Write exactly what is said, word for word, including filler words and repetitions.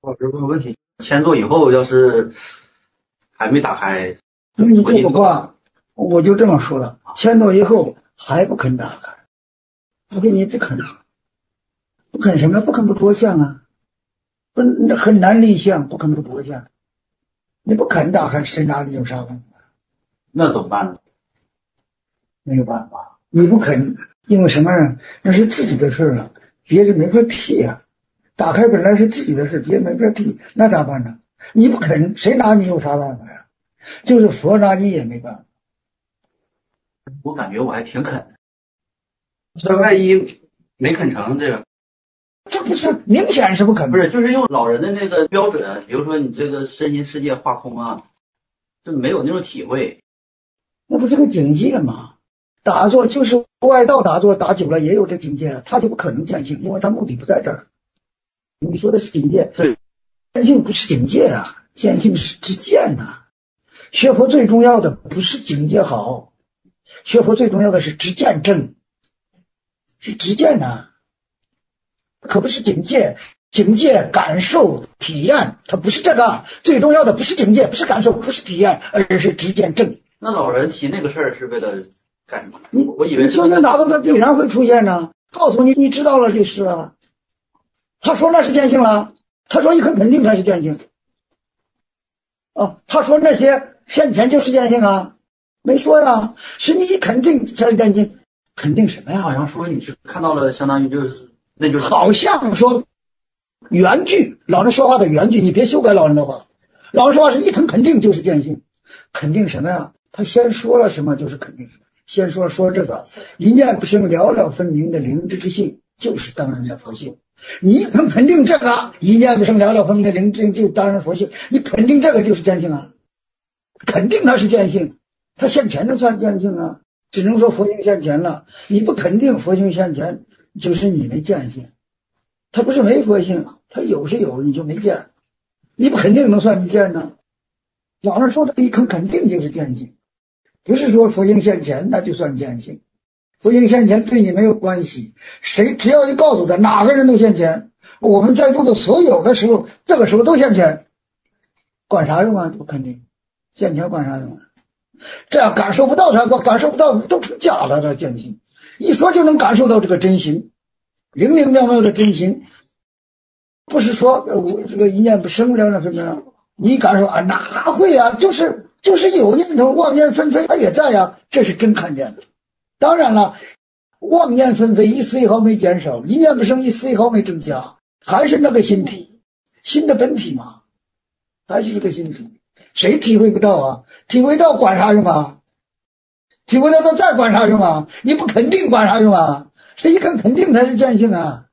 老师问个问题，签做以后要是还没打开， 你这个话我就这么说了，签做以后还不肯打开，我给你不肯，不肯什么？不肯不着相啊，不很难立项，不肯不着相，你不肯打开，谁哪里有啥办法？ 那怎么办呢？ 没有办法，你不肯，因为什么呢？那是自己的事啊，别人没法替啊。打开本来是自己的事，别人没法替，那咋办呢？你不肯，谁拿你有啥办法呀？就是佛拿你也没办法。 我感觉我还挺肯，这万一没啃成这个， 这不是明显是不肯， 不是就是用老人的那个标准，比如说你这个身心世界化空啊，这没有那种体会。 那不是个境界吗？打坐就是外道打坐打久了也有这境界，他就不可能见性，因为他目的不在这儿。你说的是境界， 对， 见性不是境界啊，见性是知见呐、啊。学佛最重要的不是境界好，学佛最重要的是知见正，是知见呐、啊，可不是境界。境界感受体验，它不是这个，最重要的不是境界，不是感受，不是体验，而是知见正。 那老人提那个事儿是为了干什么？ 你我以为是修行达到它必然会出现呢，告诉你，你知道了就是了。他说那是见性了，他说一很肯定才是见性。哦，他说那些骗钱就是见性啊，没说呀，是你一肯定才是见性，肯定什么呀？ 好像说你是看到了，相当于就是那就是好像说原句，老人说话的原句，你别修改老人的话。老人说话是一肯肯定就是见性，肯定什么呀？他先说了什么就是肯定什么，先说说这个一念不生了了分明的灵知之性，就是当然的佛性。你一肯肯定这个一念不生了了分明的灵知就当然佛性，你肯定这个就是见性啊，肯定它是见性，它现前的算见性啊，只能说佛性现前了。你不肯定佛性现前，就是你没见性。它不是没佛性，它有是有，你就没见，你不肯定能算你见呢？老人说的一肯肯定就是见性，不是说佛性现前那就算见性。佛性现前对你没有关系，谁只要一告诉他哪个人都现前，我们在座的所有的时候，这个时候都现前，管啥用啊？不肯定现前管啥用啊？这样感受不到他，感受不到都成假了的见性，一说就能感受到这个真心，灵灵妙妙的真心。不是说呃我这个一念不生了什么，你感受啊？哪会啊？就是就是有念头，妄念纷飞，它也在呀、啊，这是真看见的。当然了，妄念纷飞一丝一毫没减少，一念不生一丝一毫没增加，还是那个心体，心的本体嘛，还是一个心体。谁体会不到啊？体会到管啥用啊？体会到他再管啥用啊？你不肯定管啥用啊？谁一肯肯定才是见性啊？